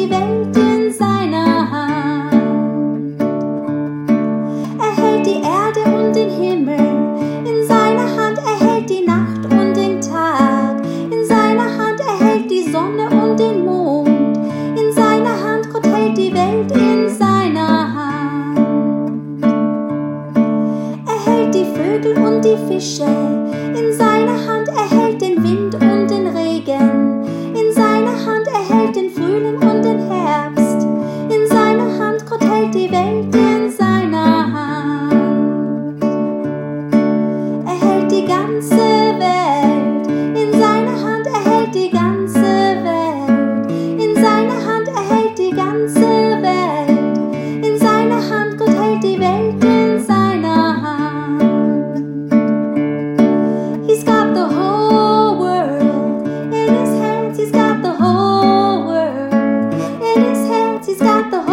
die Welt in seiner Hand. Er hält die Erde und den Himmel, in seiner Hand er hält die Nacht und den Tag, in seiner Hand er hält die Sonne und den Mond, in seiner Hand Gott hält die Welt in seiner Hand. Er hält die Vögel und die Fische, in seiner Hand er hält den Wind und den Regen, in seiner Hand er hält den Frühling und den Herbst, in seiner Hand Gott hält die Welt in seiner Hand. Er hält die ganze Welt, in seiner Hand er hält die ganze Welt, in seiner Hand er hält die ganze Welt, in seiner Hand Gott hält die Welt in seiner Hand. He's got the whole world in his hands, he's got the whole world in his hands, he's got the